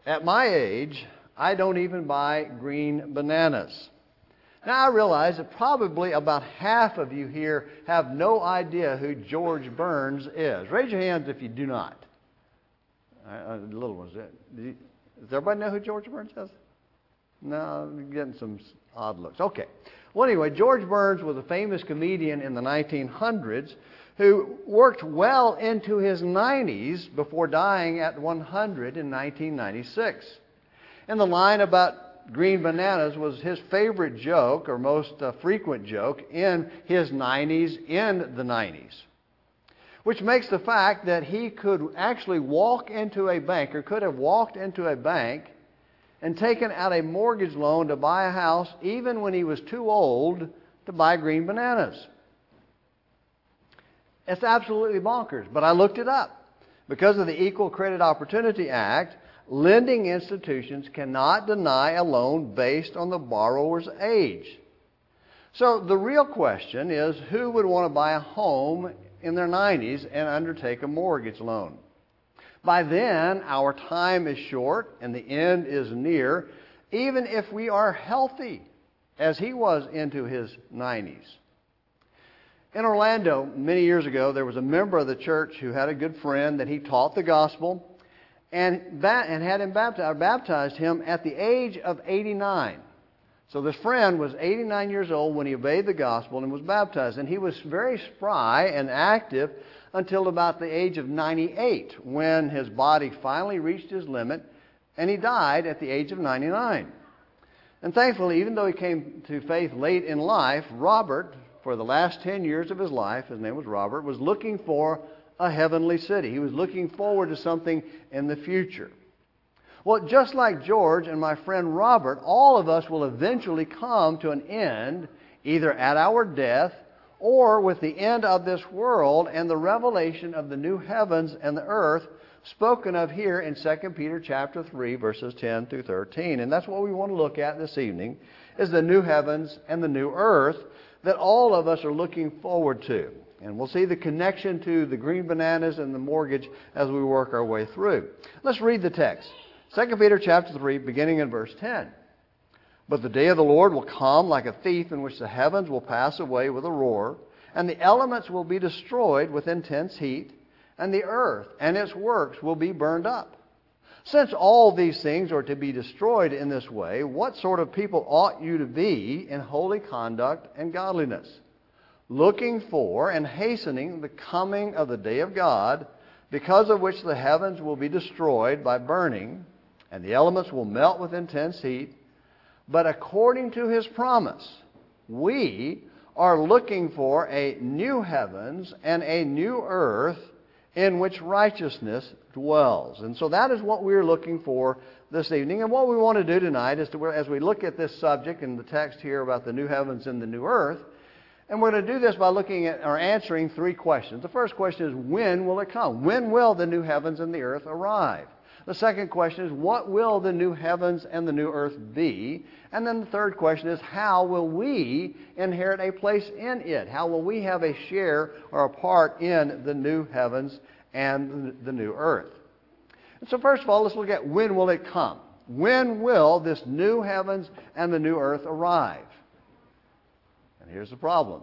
At my age, I don't even buy green bananas. Now, I realize that probably about half of you here have no idea who George Burns is. Raise your hands if you do not. The little ones. Does everybody know who George Burns is? No, I'm getting some odd looks. Okay. Well, anyway, George Burns was a famous comedian in the 1900s who worked well into his 90s before dying at 100 in 1996. And the line about green bananas was his favorite joke, or most frequent joke, in his 90s, in the 90s. Which makes the fact that he could actually walk into a bank, or could have walked into a bank and taken out a mortgage loan to buy a house even when he was too old to buy green bananas. It's absolutely bonkers, but I looked it up. Because of the Equal Credit Opportunity Act, lending institutions cannot deny a loan based on the borrower's age. So the real question is, who would want to buy a home in their 90s and undertake a mortgage loan? By then, our time is short and the end is near, even if we are healthy, as he was into his 90s. In Orlando, many years ago, there was a member of the church who had a good friend that he taught the gospel and had him baptized him at the age of 89. So this friend was 89 years old when he obeyed the gospel and was baptized. And he was very spry and active until about the age of 98, when his body finally reached his limit and he died at the age of 99. And thankfully, even though he came to faith late in life, Robert, for the last 10 years of his life, his name was Robert, was looking for a heavenly city. He was looking forward to something in the future. Well, just like George and my friend Robert, all of us will eventually come to an end, either at our death or with the end of this world and the revelation of the new heavens and the earth spoken of here in 2 Peter chapter 3, verses 10 through 13. And that's what we want to look at this evening, is the new heavens and the new earth that all of us are looking forward to. And we'll see the connection to the green bananas and the mortgage as we work our way through. Let's read the text. 2 Peter chapter 3, beginning in verse 10. But the day of the Lord will come like a thief, in which the heavens will pass away with a roar, and the elements will be destroyed with intense heat, and the earth and its works will be burned up. Since all these things are to be destroyed in this way, what sort of people ought you to be in holy conduct and godliness, looking for and hastening the coming of the day of God, because of which the heavens will be destroyed by burning, and the elements will melt with intense heat? But according to His promise, we are looking for a new heavens and a new earth in which righteousness dwells. And so that is what we're looking for this evening. And what we want to do tonight is, as we look at this subject in the text here about the new heavens and the new earth, and we're going to do this by looking at or answering three questions. The first question is, when will it come? When will the new heavens and the earth arrive? The second question is, what will the new heavens and the new earth be? And then the third question is, how will we inherit a place in it? How will we have a share or a part in the new heavens and the new earth? And so first of all, let's look at, when will it come? When will this new heavens and the new earth arrive? And here's the problem.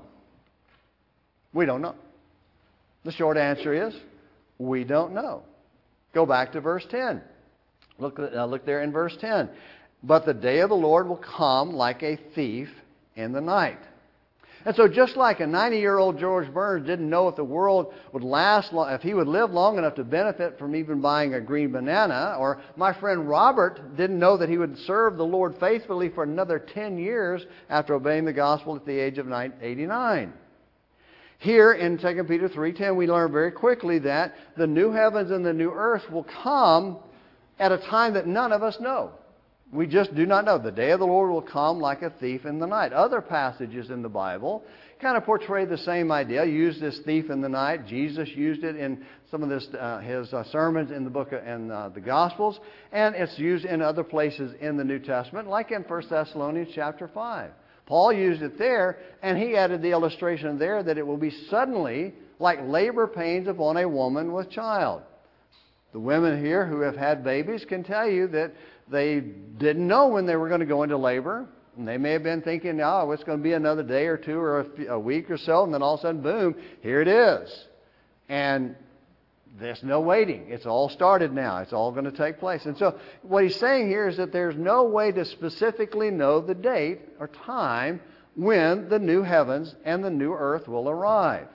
We don't know. The short answer is, we don't know. Go back to verse 10. Look there in verse 10. But the day of the Lord will come like a thief in the night. And so just like a 90-year-old George Burns didn't know if the world would last long, if he would live long enough to benefit from even buying a green banana, or my friend Robert didn't know that he would serve the Lord faithfully for another 10 years after obeying the gospel at the age of 89. Here in 2 Peter 3:10, we learn very quickly that the new heavens and the new earth will come at a time that none of us know. We just do not know. The day of the Lord will come like a thief in the night. Other passages in the Bible kind of portray the same idea. Use this thief in the night. Jesus used it in some of his sermons in the book and the Gospels, and it's used in other places in the New Testament, like in 1 Thessalonians chapter 5. Paul used it there, and he added the illustration there that it will be suddenly like labor pains upon a woman with child. The women here who have had babies can tell you that they didn't know when they were going to go into labor. And they may have been thinking, oh, it's going to be another day or two or a week or so. And then all of a sudden, boom, here it is. And there's no waiting. It's all started now. It's all going to take place. And so what he's saying here is that there's no way to specifically know the date or time when the new heavens and the new earth will arrive.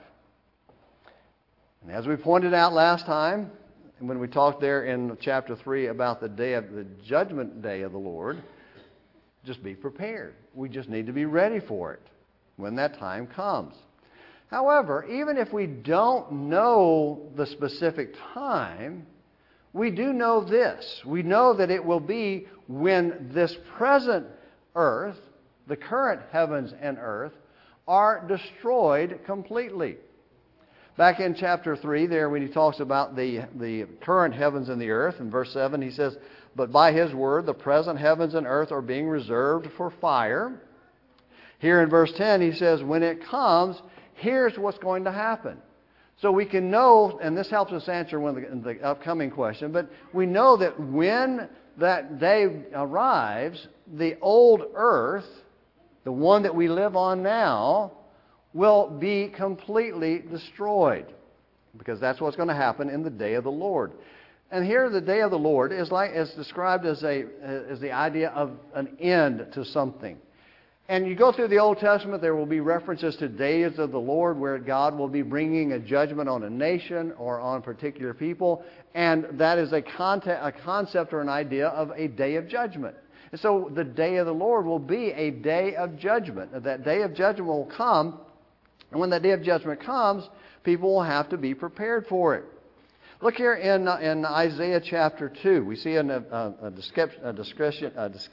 And as we pointed out last time, when we talked there in chapter 3 about the judgment day of the Lord, just be prepared. We just need to be ready for it when that time comes. However, even if we don't know the specific time, we do know this. We know that it will be when this present earth, the current heavens and earth, are destroyed completely. Back in chapter 3 there, when he talks about the current heavens and the earth, in verse 7 he says, "But by His word the present heavens and earth are being reserved for fire." Here in verse 10 he says, when it comes, here's what's going to happen. So we can know, and this helps us answer the upcoming question, but we know that when that day arrives, the old earth, the one that we live on now, will be completely destroyed. Because that's what's going to happen in the day of the Lord. And here the day of the Lord is described as the idea of an end to something. And you go through the Old Testament, there will be references to days of the Lord where God will be bringing a judgment on a nation or on particular people. And that is a concept or an idea of a day of judgment. And so the day of the Lord will be a day of judgment. That day of judgment will come. And when that day of judgment comes, people will have to be prepared for it. Look here in Isaiah chapter 2. We see a discussion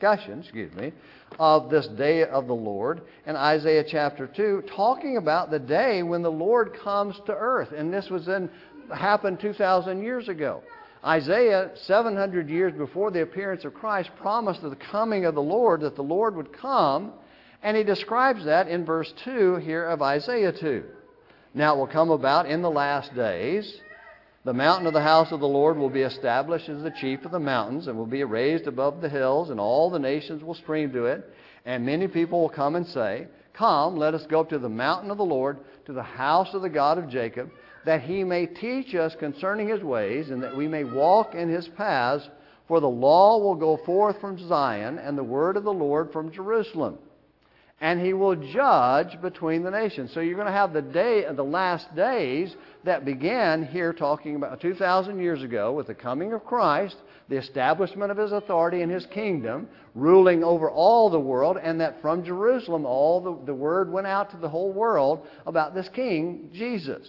of this day of the Lord in Isaiah chapter 2, talking about the day when the Lord comes to earth. And this happened 2,000 years ago. Isaiah, 700 years before the appearance of Christ, promised the coming of the Lord, that the Lord would come. And he describes that in verse 2 here of Isaiah 2. Now it will come about in the last days, the mountain of the house of the Lord will be established as the chief of the mountains, and will be raised above the hills, and all the nations will stream to it. And many people will come and say, "Come, let us go up to the mountain of the Lord, to the house of the God of Jacob, that He may teach us concerning His ways, and that we may walk in His paths. For the law will go forth from Zion, and the word of the Lord from Jerusalem. And He will judge between the nations." So you're going to have the last days that began here talking about 2,000 years ago with the coming of Christ, the establishment of His authority and His kingdom, ruling over all the world, and that from Jerusalem all the word went out to the whole world about this King, Jesus.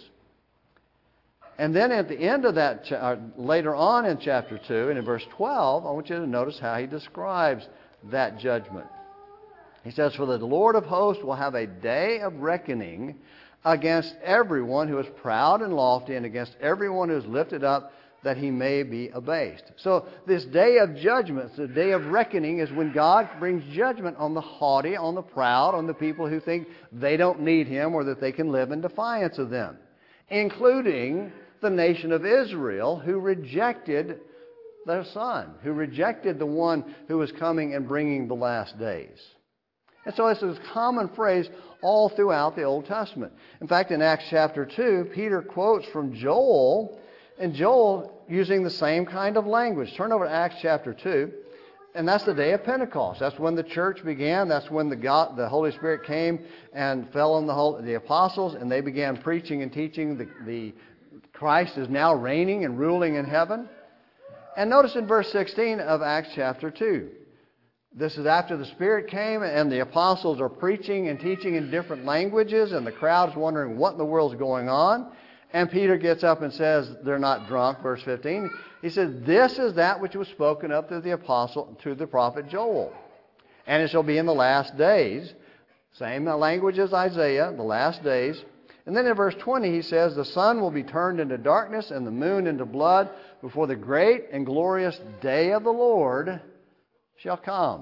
And then at the end of that, later on in chapter 2 and in verse 12, I want you to notice how he describes that judgment. He says, "For the Lord of hosts will have a day of reckoning against everyone who is proud and lofty, and against everyone who is lifted up, that he may be abased." So this day of judgment, the day of reckoning, is when God brings judgment on the haughty, on the proud, on the people who think they don't need Him or that they can live in defiance of them, including the nation of Israel, who rejected their Son, who rejected the one who was coming and bringing the last days. And so this is a common phrase all throughout the Old Testament. In fact, in Acts chapter 2, Peter quotes from Joel, and Joel using the same kind of language. Turn over to Acts chapter 2, and that's the day of Pentecost. That's when the church began. That's when the Holy Spirit came and fell on the apostles, and they began preaching and teaching the Christ is now reigning and ruling in heaven. And notice in verse 16 of Acts chapter 2. This is after the Spirit came and the apostles are preaching and teaching in different languages, and the crowd's wondering what in the world's going on. And Peter gets up and says, they're not drunk, verse 15. He says, "This is that which was spoken of to the prophet Joel. And it shall be in the last days." Same language as Isaiah, the last days. And then in verse 20 he says, "The sun will be turned into darkness and the moon into blood before the great and glorious day of the Lord shall come."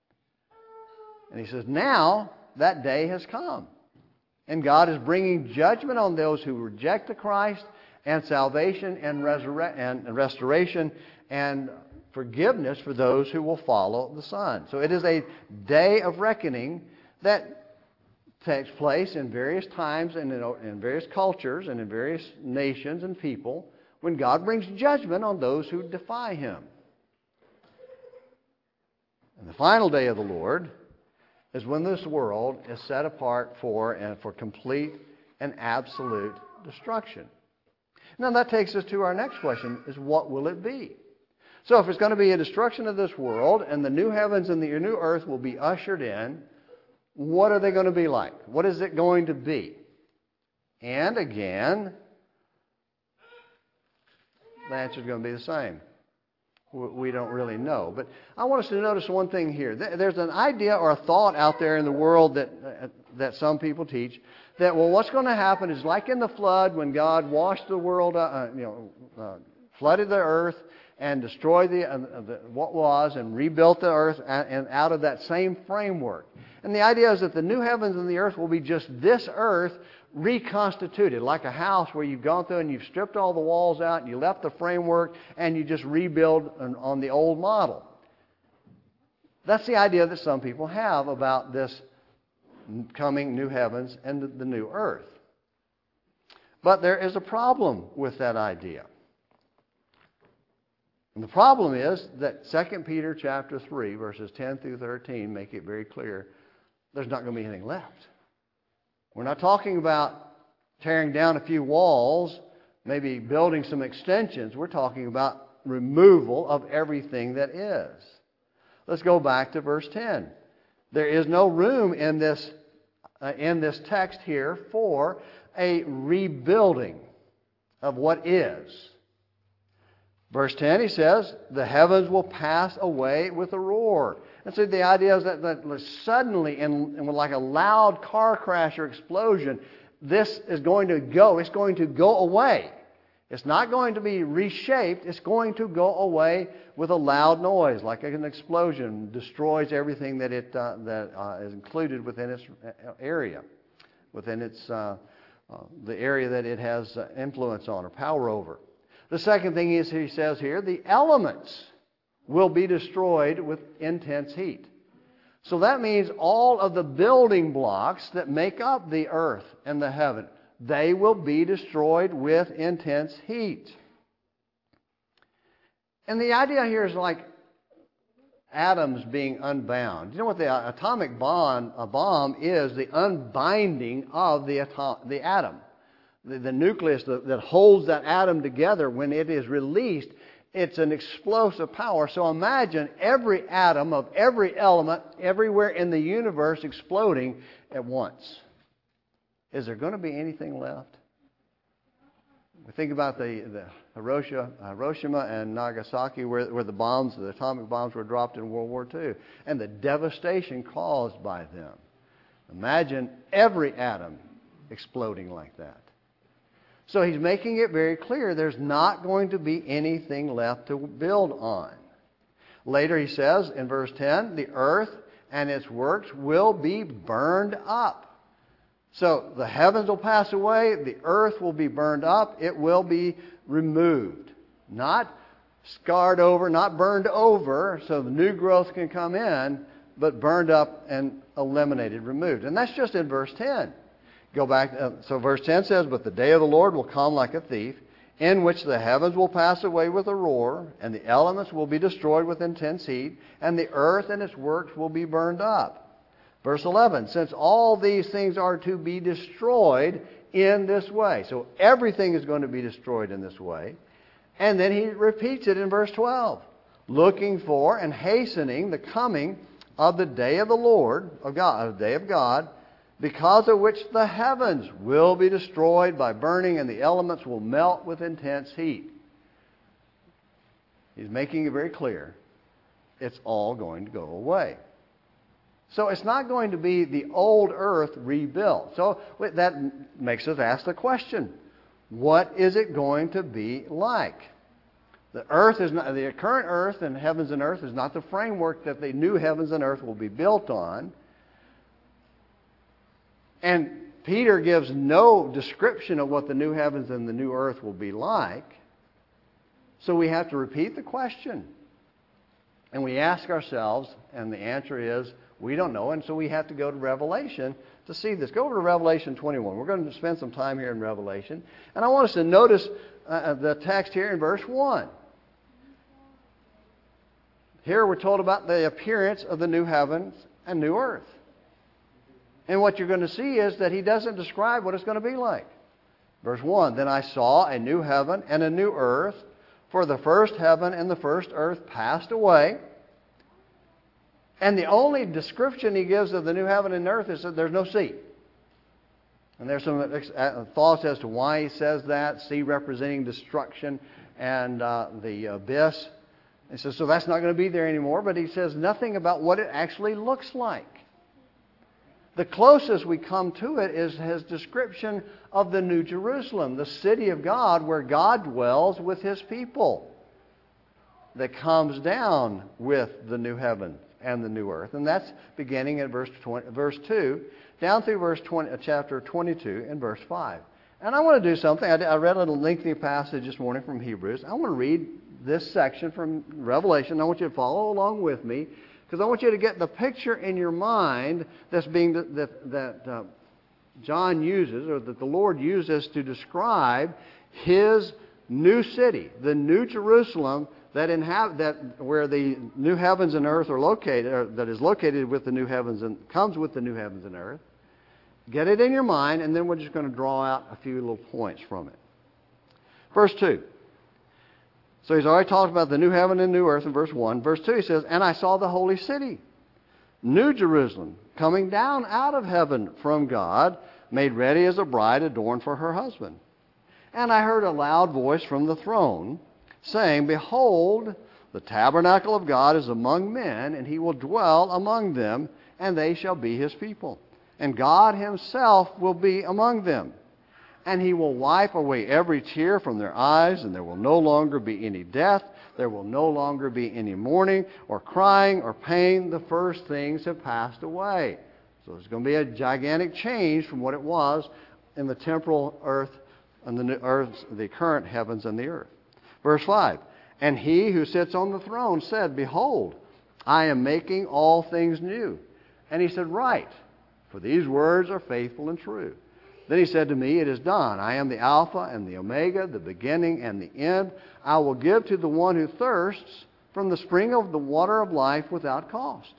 And he says, now that day has come. And God is bringing judgment on those who reject the Christ and salvation and restoration and forgiveness for those who will follow the Son. So it is a day of reckoning that takes place in various times and in various cultures and in various nations and people when God brings judgment on those who defy Him. And the final day of the Lord is when this world is set apart for complete and absolute destruction. Now that takes us to our next question, is what will it be? So if it's going to be a destruction of this world and the new heavens and the new earth will be ushered in, what are they going to be like? What is it going to be? And again, the answer is going to be the same. We don't really know. But I want us to notice one thing here. There's an idea or a thought out there in the world that some people teach that, well, what's going to happen is like in the flood when God washed the world, flooded the earth and destroyed what was and rebuilt the earth and out of that same framework. And the idea is that the new heavens and the earth will be just this earth reconstituted, like a house where you've gone through and you've stripped all the walls out and you left the framework and you just rebuild on the old model. That's the idea that some people have about this coming new heavens and the new earth. But there is a problem with that idea. And the problem is that 2 Peter chapter 3, verses 10 through 13 make it very clear there's not going to be anything left. We're not talking about tearing down a few walls, maybe building some extensions. We're talking about removal of everything that is. Let's go back to verse 10. There is no room in this text here for a rebuilding of what is. Verse 10, he says, the heavens will pass away with a roar. And so the idea is that suddenly, and like a loud car crash or explosion, this is going to go. It's going to go away. It's not going to be reshaped. It's going to go away with a loud noise, like an explosion destroys everything that is included within its area, within its the area that it has influence on or power over. The second thing is, he says here, the elements will be destroyed with intense heat. So that means all of the building blocks that make up the earth and the heaven, they will be destroyed with intense heat. And the idea here is like atoms being unbound. You know what the atomic bomb is? The unbinding of the atom. The nucleus that holds that atom together, when it is released, it's an explosive power. So imagine every atom of every element everywhere in the universe exploding at once. Is there going to be anything left? We think about the Hiroshima and Nagasaki, where the atomic bombs were dropped in World War II, and the devastation caused by them. Imagine every atom exploding like that. So he's making it very clear there's not going to be anything left to build on. Later he says in verse 10, the earth and its works will be burned up. So the heavens will pass away, the earth will be burned up, it will be removed. Not scarred over, not burned over so the new growth can come in, but burned up and eliminated, removed. And that's just in verse 10. Go back. So verse 10 says, but the day of the Lord will come like a thief, in which the heavens will pass away with a roar, and the elements will be destroyed with intense heat, and the earth and its works will be burned up. Verse 11, since all these things are to be destroyed in this way. So everything is going to be destroyed in this way. And then he repeats it in verse 12. Looking for and hastening the coming of the day of the Lord, of God, the day of God, because of which the heavens will be destroyed by burning and the elements will melt with intense heat. He's making it very clear. It's all going to go away. So it's not going to be the old earth rebuilt. So that makes us ask the question, what is it going to be like? The current earth and heavens and earth is not the framework that the new heavens and earth will be built on. And Peter gives no description of what the new heavens and the new earth will be like. So we have to repeat the question. And we ask ourselves, and the answer is, we don't know, and so we have to go to Revelation to see this. Go over to Revelation 21. We're going to spend some time here in Revelation. And I want us to notice the text here in verse 1. Here we're told about the appearance of the new heavens and new earth. And what you're going to see is that he doesn't describe what it's going to be like. Verse 1, Then I saw a new heaven and a new earth, for the first heaven and the first earth passed away. And the only description he gives of the new heaven and earth is that there's no sea. And there's some thoughts as to why he says that, sea representing destruction and the abyss. He says, so that's not going to be there anymore, but he says nothing about what it actually looks like. The closest we come to it is his description of the New Jerusalem, the city of God where God dwells with His people, that comes down with the new heaven and the new earth. And that's beginning at verse 2, down through chapter 22 and verse 5. And I want to do something. I read a little lengthy passage this morning from Hebrews. I want to read this section from Revelation. I want you to follow along with me, because I want you to get the picture in your mind that's being that John uses, or that the Lord uses to describe His new city, the New Jerusalem where the new heavens and earth are located, or that is located with the new heavens and comes with the new heavens and earth. Get it in your mind, and then we're just going to draw out a few little points from it. Verse 2. So he's already talked about the new heaven and new earth in verse 1. Verse 2 he says, And I saw the holy city, New Jerusalem, coming down out of heaven from God, made ready as a bride adorned for her husband. And I heard a loud voice from the throne, saying, Behold, the tabernacle of God is among men, and He will dwell among them, and they shall be His people. And God Himself will be among them. And He will wipe away every tear from their eyes, and there will no longer be any death. There will no longer be any mourning or crying or pain. The first things have passed away. So there's going to be a gigantic change from what it was in the temporal earth and the current heavens and the earth. Verse 5, And He who sits on the throne said, Behold, I am making all things new. And He said, Write, for these words are faithful and true. Then He said to me, It is done. I am the Alpha and the Omega, the beginning and the end. I will give to the one who thirsts from the spring of the water of life without cost.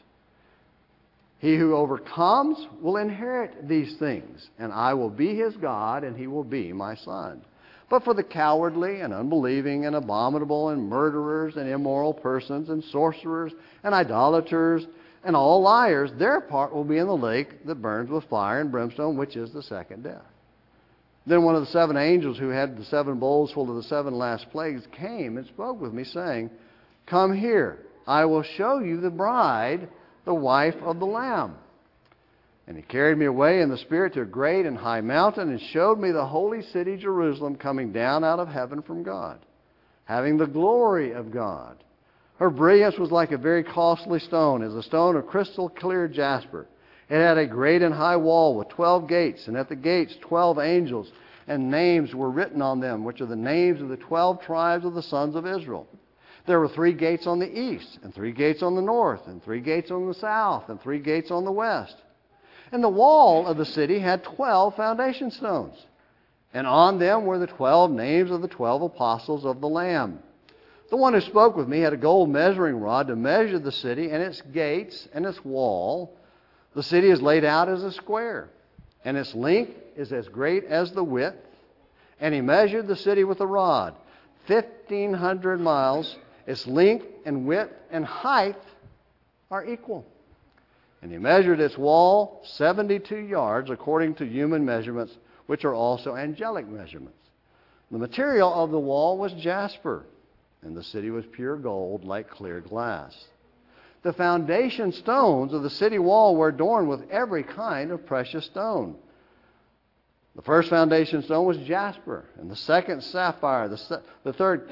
He who overcomes will inherit these things, and I will be his God, and he will be my son. But for the cowardly and unbelieving and abominable and murderers and immoral persons and sorcerers and idolaters and all liars, their part will be in the lake that burns with fire and brimstone, which is the second death. Then one of the seven angels who had the seven bowls full of the seven last plagues came and spoke with me, saying, Come here, I will show you the bride, the wife of the Lamb. And he carried me away in the Spirit to a great and high mountain, and showed me the holy city Jerusalem coming down out of heaven from God, having the glory of God. Her brilliance was like a very costly stone, as a stone of crystal clear jasper. It had a great and high wall with 12 gates, and at the gates 12 angels, and names were written on them, which are the names of the 12 tribes of the sons of Israel. There were 3 gates on the east, and 3 gates on the north, and 3 gates on the south, and 3 gates on the west. And the wall of the city had 12 foundation stones, and on them were the 12 names of the 12 apostles of the Lamb. The one who spoke with me had a gold measuring rod to measure the city and its gates and its wall. The city is laid out as a square, and its length is as great as the width. And he measured the city with a rod, 1,500 miles. Its length and width and height are equal. And he measured its wall 72 yards according to human measurements, which are also angelic measurements. The material of the wall was jasper, and the city was pure gold like clear glass. The foundation stones of the city wall were adorned with every kind of precious stone. The first foundation stone was jasper, and the second sapphire, the third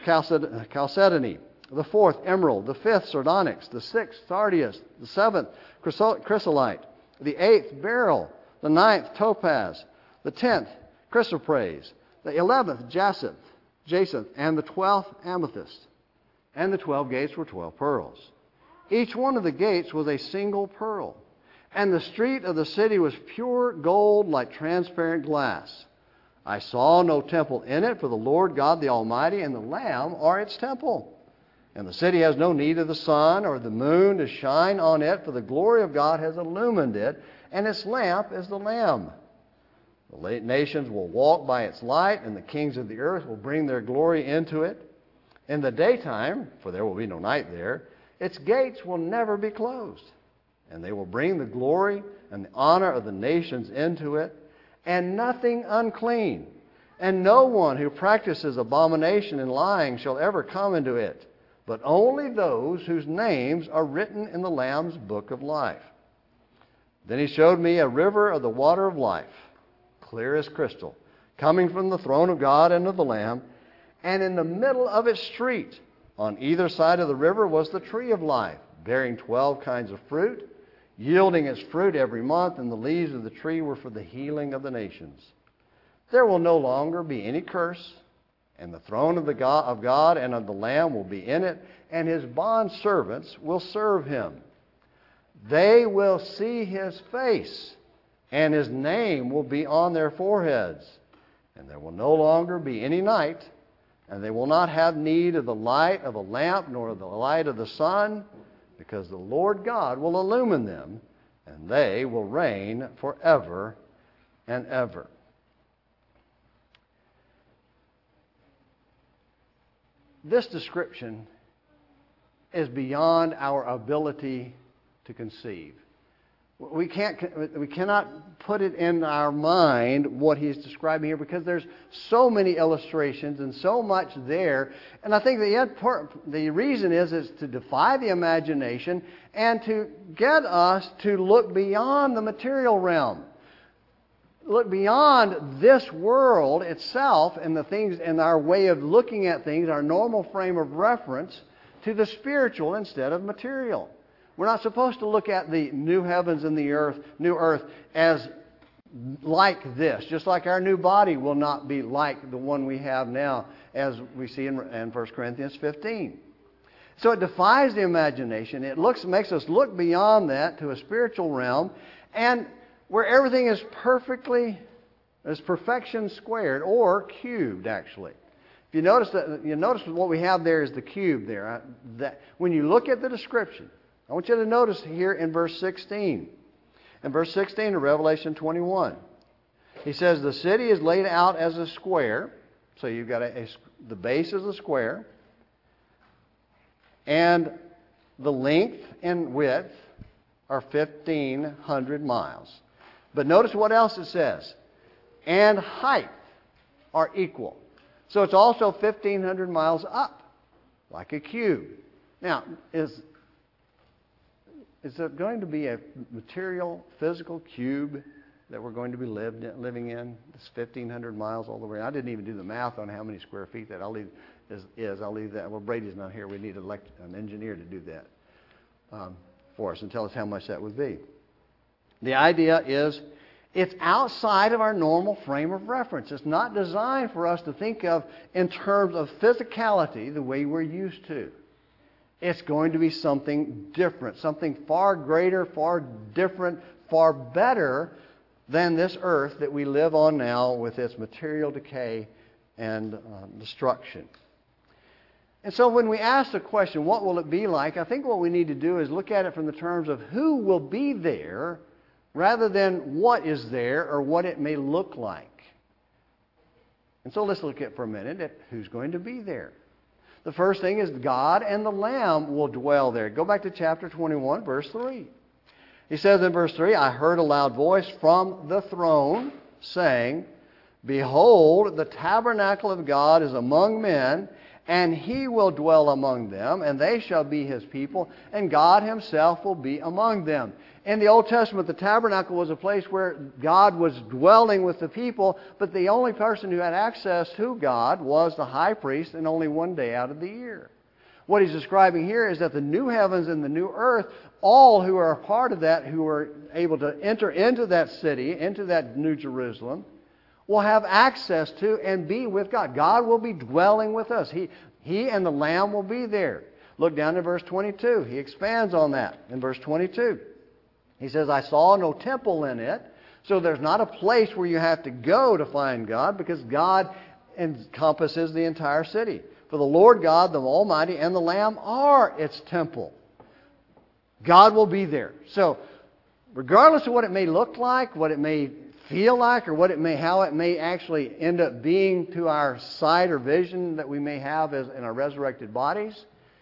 chalcedony, the fourth emerald, the fifth sardonyx, the sixth sardius, the seventh chrysolite, the eighth beryl, the 9th topaz, the 10th chrysoprase, the 11th jacinth, and the 12th amethyst. And the 12 gates were 12 pearls. Each one of the gates was a single pearl. And the street of the city was pure gold like transparent glass. I saw no temple in it, for the Lord God the Almighty and the Lamb are its temple. And the city has no need of the sun or the moon to shine on it, for the glory of God has illumined it, and its lamp is the Lamb. The nations will walk by its light, and the kings of the earth will bring their glory into it. In the daytime, for there will be no night there, its gates will never be closed. And they will bring the glory and the honor of the nations into it, and nothing unclean. And no one who practices abomination and lying shall ever come into it, but only those whose names are written in the Lamb's book of life. Then he showed me a river of the water of life, clear as crystal, coming from the throne of God and of the Lamb. And in the middle of its street, on either side of the river, was the tree of life, bearing 12 kinds of fruit, yielding its fruit every month, and the leaves of the tree were for the healing of the nations. There will no longer be any curse, and the throne of God and of the Lamb will be in it, and his bondservants will serve him. They will see his face, and his name will be on their foreheads. And there will no longer be any night, and they will not have need of the light of a lamp nor of the light of the sun, because the Lord God will illumine them, and they will reign forever and ever. This description is beyond our ability to conceive. We cannot put it in our mind what he's describing here, because there's so many illustrations and so much there. And I think the reason is to defy the imagination and to get us to look beyond the material realm. Look beyond this world itself and the things and our way of looking at things, our normal frame of reference, to the spiritual instead of material. We're not supposed to look at the new heavens and the new earth as like this. Just like our new body will not be like the one we have now, as we see in 1 Corinthians 15. So it defies the imagination. It makes us look beyond that to a spiritual realm, and where everything is perfection squared, or cubed, actually. If you notice what we have there is the cube there. When you look at the description, I want you to notice here in verse 16. In verse 16 of Revelation 21, he says the city is laid out as a square. So you've got the base is a square, and the length and width are 1,500 miles. But notice what else it says. And height are equal. So it's also 1,500 miles up, like a cube. Now, is there going to be a material, physical cube that we're going to be living in? It's 1,500 miles all the way. I didn't even do the math on how many square feet that I'll leave that. Well, Brady's not here. We need an engineer to do that for us and tell us how much that would be. The idea is it's outside of our normal frame of reference. It's not designed for us to think of in terms of physicality the way we're used to. It's going to be something different, something far greater, far different, far better than this earth that we live on now with its material decay and destruction. And so when we ask the question, what will it be like? I think what we need to do is look at it from the terms of who will be there rather than what is there or what it may look like. And so let's look at for a minute at who's going to be there. The first thing is God and the Lamb will dwell there. Go back to chapter 21, verse 3. He says in verse 3, I heard a loud voice from the throne saying, Behold, the tabernacle of God is among men, and He will dwell among them, and they shall be His people, and God Himself will be among them. In the Old Testament, the tabernacle was a place where God was dwelling with the people, but the only person who had access to God was the high priest, and only one day out of the year. What he's describing here is that the new heavens and the new earth, all who are a part of that, who are able to enter into that city, into that New Jerusalem, will have access to and be with God. God will be dwelling with us. He and the Lamb will be there. Look down in verse 22. He expands on that in verse 22. He says, I saw no temple in it. So there's not a place where you have to go to find God, because God encompasses the entire city. For the Lord God, the Almighty, and the Lamb are its temple. God will be there. So regardless of what it may look like, what it may feel like, or how it may actually end up being to our sight or vision that we may have in our resurrected bodies,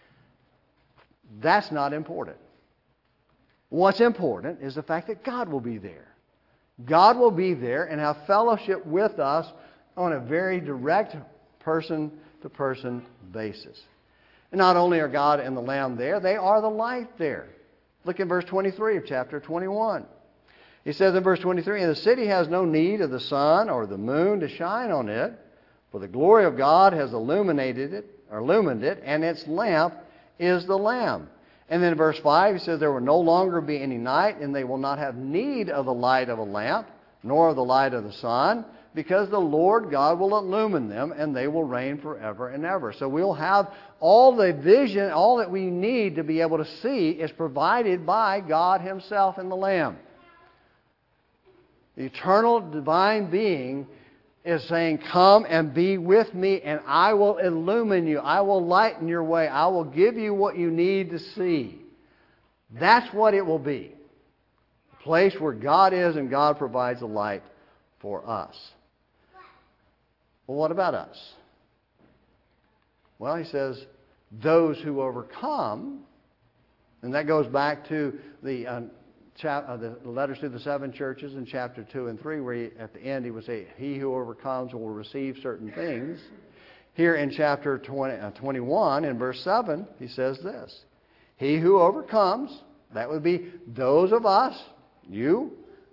that's not important. What's important is the fact that God will be there. God will be there and have fellowship with us on a very direct person-to-person basis. And not only are God and the Lamb there, they are the light there. Look at verse 23 of chapter 21. He says in verse 23, And the city has no need of the sun or the moon to shine on it, for the glory of God has illumined it, and its lamp is the Lamb. And then in verse 5, he says, There will no longer be any night, and they will not have need of the light of a lamp, nor of the light of the sun, because the Lord God will illumine them, and they will reign forever and ever. So we'll have all the vision, all that we need to be able to see is provided by God Himself and the Lamb. The eternal divine being is saying, Come and be with me, and I will illumine you. I will lighten your way. I will give you what you need to see. That's what it will be. A place where God is and God provides a light for us. Well, what about us? Well, he says, those who overcome, and that goes back to the letters to the 7 churches in chapter 2 and 3, where at the end he would say, He who overcomes will receive certain things. Here in chapter 21, in verse 7, he says this, He who overcomes, that would be those of us, you,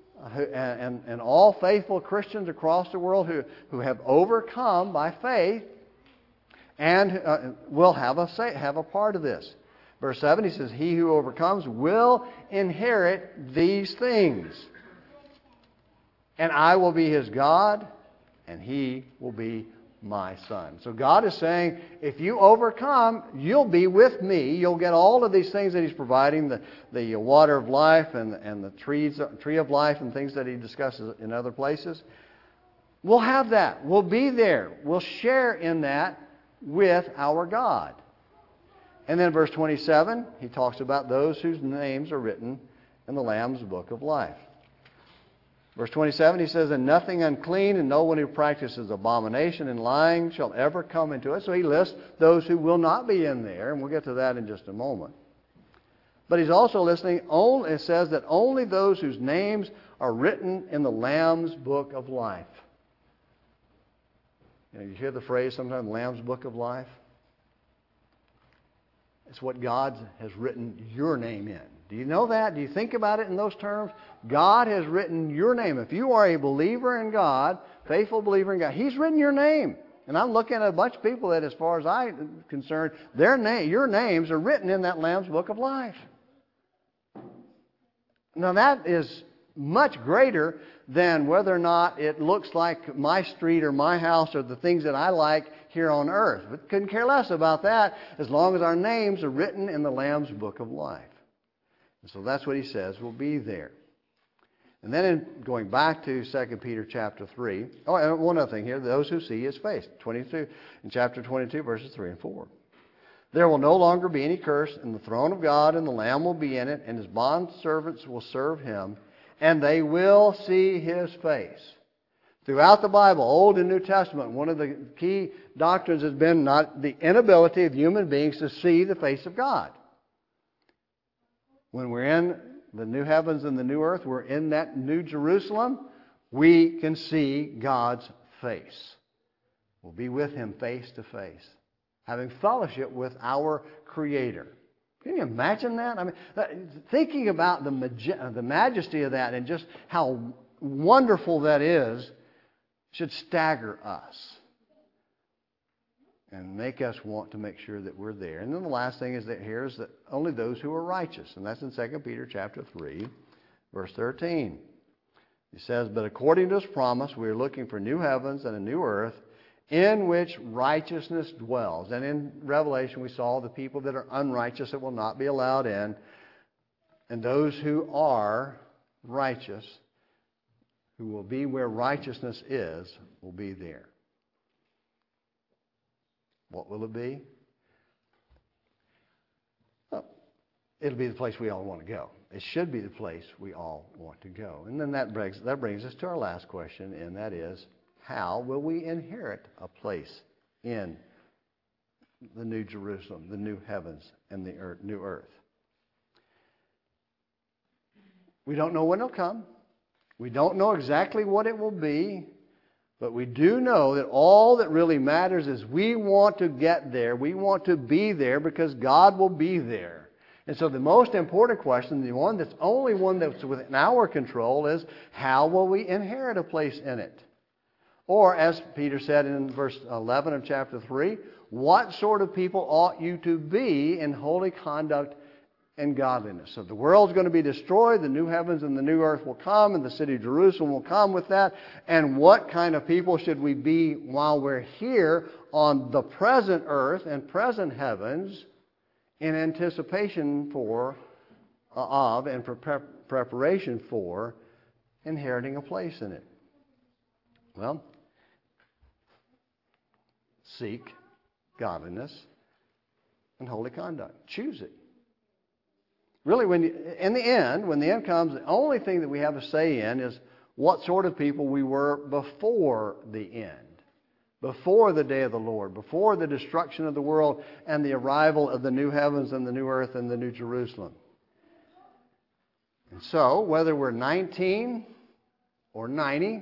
and all faithful Christians across the world who have overcome by faith, and will have a part of this. Verse 7, he says, He who overcomes will inherit these things. And I will be his God, and he will be my son. So God is saying, if you overcome, you'll be with me. You'll get all of these things that He's providing, the water of life and the tree of life and things that He discusses in other places. We'll have that. We'll be there. We'll share in that with our God. And then verse 27, he talks about those whose names are written in the Lamb's book of life. Verse 27, he says, And nothing unclean and no one who practices abomination and lying shall ever come into it. So he lists those who will not be in there, and we'll get to that in just a moment. But he's also listing, it says that only those whose names are written in the Lamb's book of life. You hear the phrase sometimes, Lamb's book of life? It's what God has written your name in. Do you know that? Do you think about it in those terms? God has written your name. If you are a believer in God, faithful believer in God, He's written your name. And I'm looking at a bunch of people that, as far as I'm concerned, your names are written in that Lamb's book of life. Now that is much greater than whether or not it looks like my street or my house or the things that I like here on earth. We couldn't care less about that as long as our names are written in the Lamb's book of life. And so that's what he says will be there. And then going back to 2 Peter chapter 3. Oh, and one other thing here. Those who see His face. In chapter 22, verses 3 and 4. There will no longer be any curse, and the throne of God and the Lamb will be in it, and His bondservants will serve Him, and they will see His face. Throughout the Bible, Old and New Testament, one of the key doctrines has been not the inability of human beings to see the face of God. When we're in the new heavens and the new earth, we're in that new Jerusalem, we can see God's face. We'll be with Him face to face, having fellowship with our Creator. Can you imagine that? I mean, thinking about the majesty of that and just how wonderful that is should stagger us. and make us want to make sure that we're there. And then the last thing is that here is that only those who are righteous. And that's in 2 Peter chapter 3, verse 13. He says, but according to His promise, we are looking for new heavens and a new earth in which righteousness dwells. And in Revelation we saw the people that are unrighteous that will not be allowed in. And those who are righteous, who will be where righteousness is, will be there. What will it be? Well, it'll be the place we all want to go. It should be the place we all want to go. And then that brings us to our last question, and that is, how will we inherit a place in the New Jerusalem, the new heavens, and the new earth? We don't know when it'll come. We don't know exactly what it will be. But we do know that all that really matters is we want to get there. We want to be there because God will be there. And so the most important question, the one that's only one that's within our control, is how will we inherit a place in it? Or, as Peter said in verse 11 of chapter 3, what sort of people ought you to be in holy conduct and godliness? So the world's going to be destroyed, the new heavens and the new earth will come, and the city of Jerusalem will come with that. And what kind of people should we be while we're here on the present earth and present heavens in anticipation of and preparation for inheriting a place in it? Well, seek godliness and holy conduct. Choose it. Really, in the end, when the end comes, the only thing that we have a say in is what sort of people we were before the end, before the day of the Lord, before the destruction of the world and the arrival of the new heavens and the new earth and the new Jerusalem. And so, whether we're 19 or 90,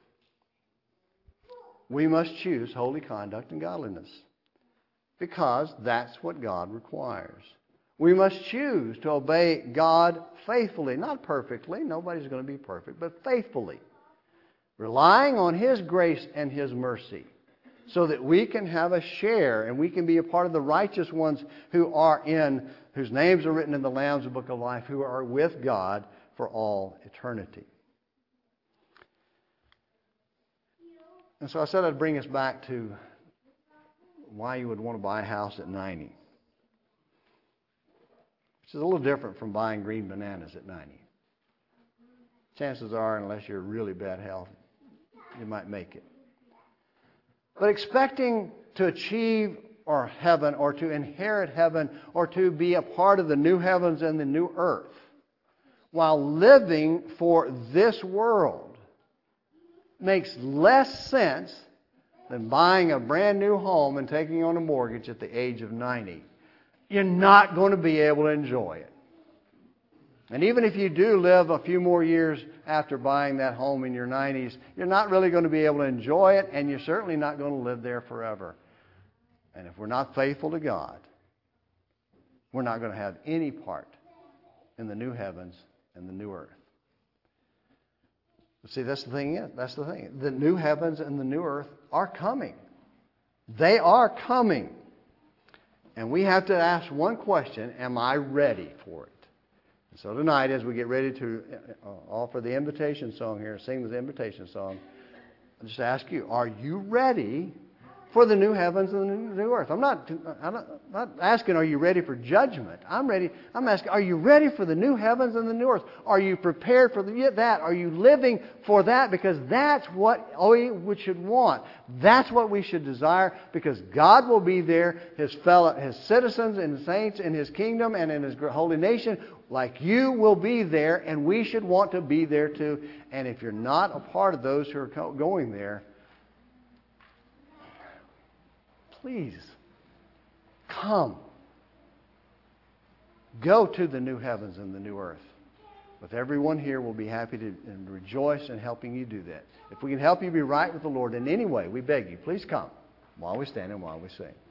we must choose holy conduct and godliness, because that's what God requires. We must choose to obey God faithfully, not perfectly. Nobody's going to be perfect, but faithfully, relying on His grace and His mercy, so that we can have a share and we can be a part of the righteous ones whose names are written in the Lamb's Book of Life, who are with God for all eternity. And so I said I'd bring us back to why you would want to buy a house at 90. Which is a little different from buying green bananas at 90. Chances are, unless you're in really bad health, you might make it. But expecting to achieve heaven or to inherit heaven or to be a part of the new heavens and the new earth while living for this world makes less sense than buying a brand new home and taking on a mortgage at the age of 90. You're not going to be able to enjoy it. And even if you do live a few more years after buying that home in your 90s, you're not really going to be able to enjoy it, and you're certainly not going to live there forever. And if we're not faithful to God, we're not going to have any part in the new heavens and the new earth. But see, that's the thing. The new heavens and the new earth are coming. They are coming. And we have to ask one question: am I ready for it? And so tonight, as we get ready to offer the invitation song here, sing the invitation song, I just ask you, are you ready for the new heavens and the new earth? I'm not asking, are you ready for judgment? I'm asking, are you ready for the new heavens and the new earth? Are you prepared for that? Are you living for that? Because that's what we should want. That's what we should desire, because God will be there, His citizens and saints in His kingdom and in His holy nation, like you will be there, and we should want to be there too. And if you're not a part of those who are going there, please, come. Go to the new heavens and the new earth. With everyone here, we'll be happy to and rejoice in helping you do that. If we can help you be right with the Lord in any way, we beg you, please come while we stand and while we sing.